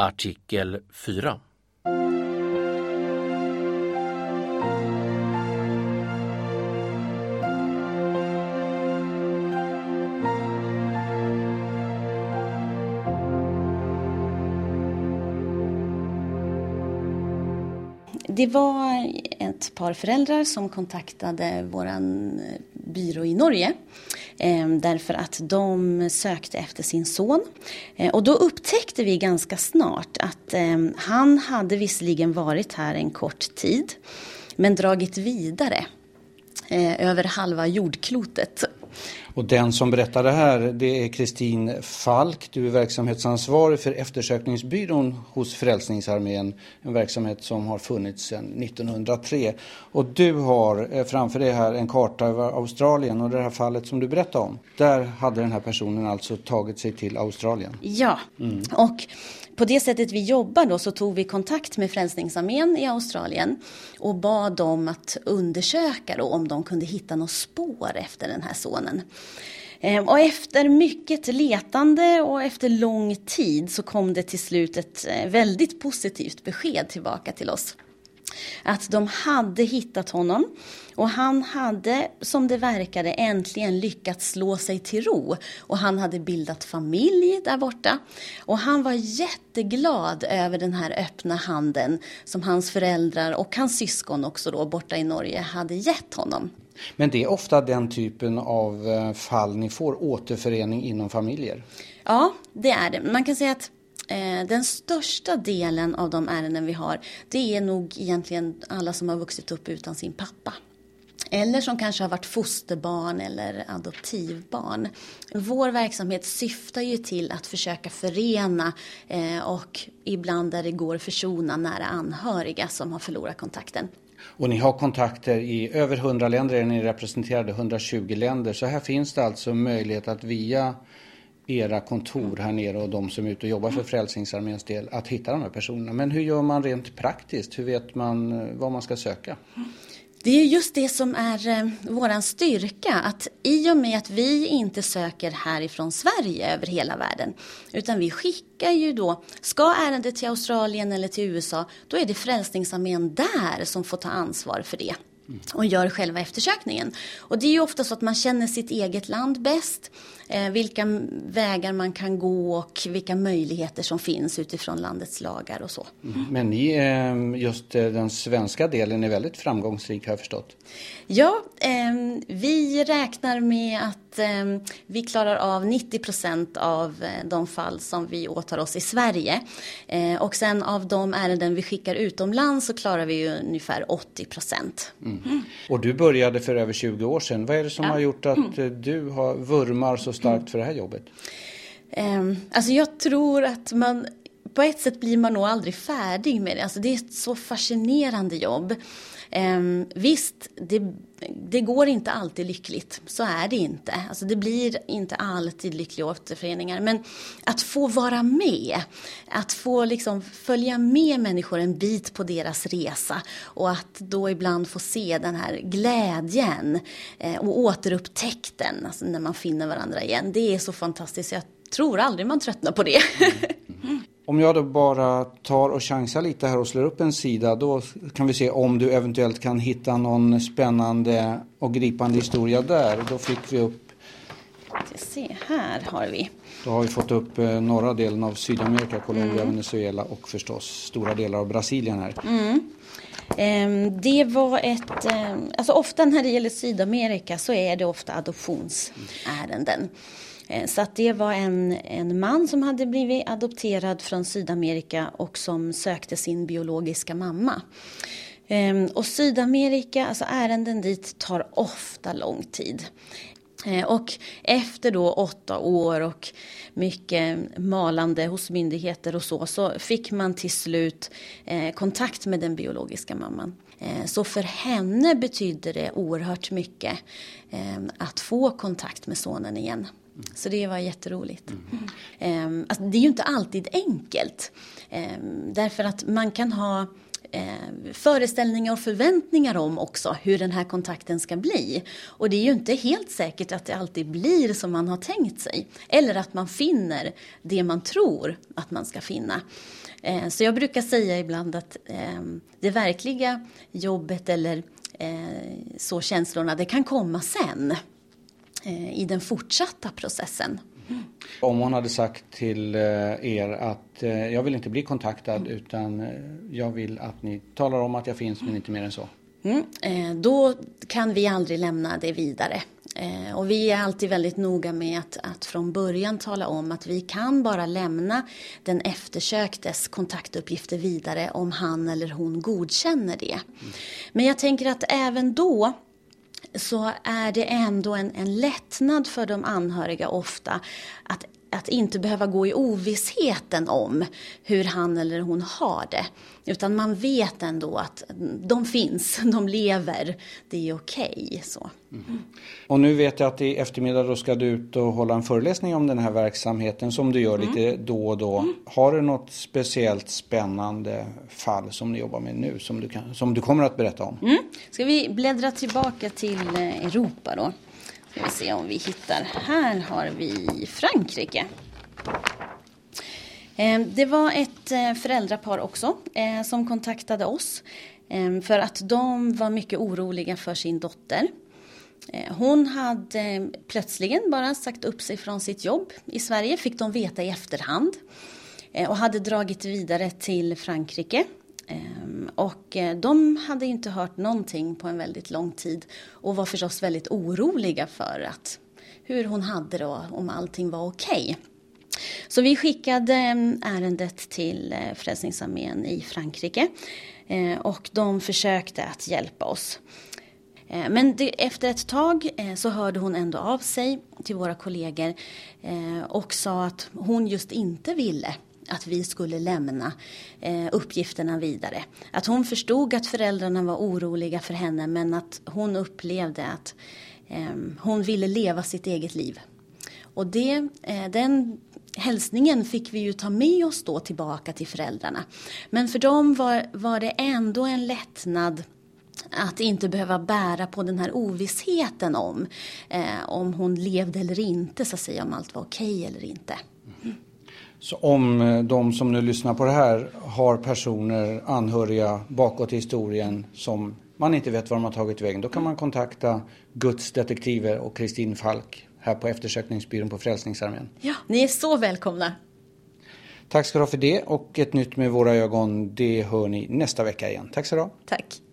Artikel 4. Det var ett par föräldrar som kontaktade våran byrå i Norge därför att de sökte efter sin son. Och då upptäckte vi ganska snart att han hade visserligen varit här en kort tid men dragit vidare över halva jordklotet. Och den som berättar det här, det är Kristin Falk. Du är verksamhetsansvarig för eftersökningsbyrån hos Frälsningsarmén. En verksamhet som har funnits sedan 1903. Och du har framför dig här en karta över Australien. Och det här fallet som du berättade om, där hade den här personen alltså tagit sig till Australien. Ja, och på det sättet vi jobbar då så tog vi kontakt med Frälsningsarmén i Australien och bad dem att undersöka då om de kunde hitta något spår efter den här sonen. Och efter mycket letande och efter lång tid så kom det till slut ett väldigt positivt besked tillbaka till oss. Att de hade hittat honom och han hade, som det verkade, äntligen lyckats slå sig till ro. Och han hade bildat familj där borta. Och han var jätteglad över den här öppna handen som hans föräldrar och hans syskon också då borta i Norge hade gett honom. Men det är ofta den typen av fall ni får, återförening inom familjer? Ja, det är det. Man kan säga att den största delen av de ärenden vi har, det är nog egentligen alla som har vuxit upp utan sin pappa. Eller som kanske har varit fosterbarn eller adoptivbarn. Vår verksamhet syftar ju till att försöka förena och ibland där det går försona nära anhöriga som har förlorat kontakten. Och ni har kontakter i över 100 länder, är ni representerade 120 länder. Så här finns det alltså möjlighet att via era kontor här nere och de som är ute och jobbar för Frälsningsarméns del att hitta de här personerna. Men hur gör man rent praktiskt? Hur vet man vad man ska söka? Det är just det som är våran styrka, att i och med att vi inte söker härifrån Sverige över hela världen, utan vi skickar ju då, ska ärendet till Australien eller till USA, då är det Frälsningsarmén där som får ta ansvar för det och gör själva eftersökningen. Och det är ju ofta så att man känner sitt eget land bäst, vilka vägar man kan gå och vilka möjligheter som finns utifrån landets lagar och så. Men ni, just den svenska delen är väldigt framgångsrik, har jag förstått. Ja, vi räknar med att vi klarar av 90% av de fall som vi åtar oss i Sverige. Och sen av de ärenden vi skickar utomlands så klarar vi ju ungefär 80%. Och du började för över 20 år sedan. Vad är det som har gjort att du vurmar så starkt för det här jobbet? Alltså jag tror att man, på ett sätt blir man nog aldrig färdig med det. Alltså det är ett så fascinerande jobb. Visst, det går inte alltid lyckligt. Så är det inte. Alltså det blir inte alltid lyckliga återföreningar. Men att få vara med, att få liksom följa med människor en bit på deras resa och att då ibland få se den här glädjen och återupptäckten, alltså när man finner varandra igen. Det är så fantastiskt. Jag tror aldrig man tröttnar på det. Om jag då bara tar och chansar lite här och slår upp en sida, då kan vi se om du eventuellt kan hitta någon spännande och gripande historia där. Då fick vi upp... Se, här har vi. Då har vi fått upp norra delen av Sydamerika, Colombia, Venezuela och förstås stora delar av Brasilien här. Det var alltså ofta när det gäller Sydamerika så är det ofta adoptionsärenden. Så att det var en man som hade blivit adopterad från Sydamerika och som sökte sin biologiska mamma. Och Sydamerika, alltså ärenden dit tar ofta lång tid. Och efter då 8 år och mycket malande hos myndigheter och så fick man till slut kontakt med den biologiska mamman. Så för henne betydde det oerhört mycket att få kontakt med sonen igen. Så det var jätteroligt. Alltså det är ju inte alltid enkelt. Därför att man kan ha föreställningar och förväntningar om också hur den här kontakten ska bli. Och det är ju inte helt säkert att det alltid blir som man har tänkt sig. Eller att man finner det man tror att man ska finna. Så jag brukar säga ibland att det verkliga jobbet eller så känslorna, det kan komma sen i den fortsatta processen. Om hon hade sagt till er att jag vill inte bli kontaktad utan jag vill att ni talar om att jag finns men inte mer än så. Då kan vi aldrig lämna det vidare. Och vi är alltid väldigt noga med att från början tala om att vi kan bara lämna den eftersöktes kontaktuppgifter vidare om han eller hon godkänner det. Men jag tänker att även då så är det ändå en lättnad för de anhöriga ofta att inte behöva gå i ovissheten om hur han eller hon har det. Utan man vet ändå att de finns, de lever, det är okej. Så. Och nu vet jag att i eftermiddag då ska du ut och hålla en föreläsning om den här verksamheten som du gör lite då och då. Har du något speciellt spännande fall som ni jobbar med nu som du kommer att berätta om? Ska vi bläddra tillbaka till Europa då? Ska vi se om vi hittar. Här har vi Frankrike. Det var ett föräldrapar också som kontaktade oss för att de var mycket oroliga för sin dotter. Hon hade plötsligen bara sagt upp sig från sitt jobb i Sverige, fick de veta i efterhand, och hade dragit vidare till Frankrike. Och de hade inte hört någonting på en väldigt lång tid och var förstås väldigt oroliga för hur hon hade det och om allting var okej. Så vi skickade ärendet till Frälsningsarmén i Frankrike och de försökte att hjälpa oss. Men efter ett tag så hörde hon ändå av sig till våra kollegor och sa att hon just inte ville att vi skulle lämna uppgifterna vidare. Att hon förstod att föräldrarna var oroliga för henne men att hon upplevde att hon ville leva sitt eget liv. Och den hälsningen fick vi ju ta med oss då tillbaka till föräldrarna. Men för dem var det ändå en lättnad att inte behöva bära på den här ovissheten om hon levde eller inte, så att säga, om allt var okej eller inte. Så om de som nu lyssnar på det här har personer, anhöriga bakåt i historien som man inte vet var de har tagit vägen, då kan man kontakta Guds detektiver och Kristin Falk här på eftersökningsbyrån på Frälsningsarmén. Ja, ni är så välkomna. Tack ska du ha för det, och ett nytt med våra ögon, det hör ni nästa vecka igen. Tack så du ha. Tack.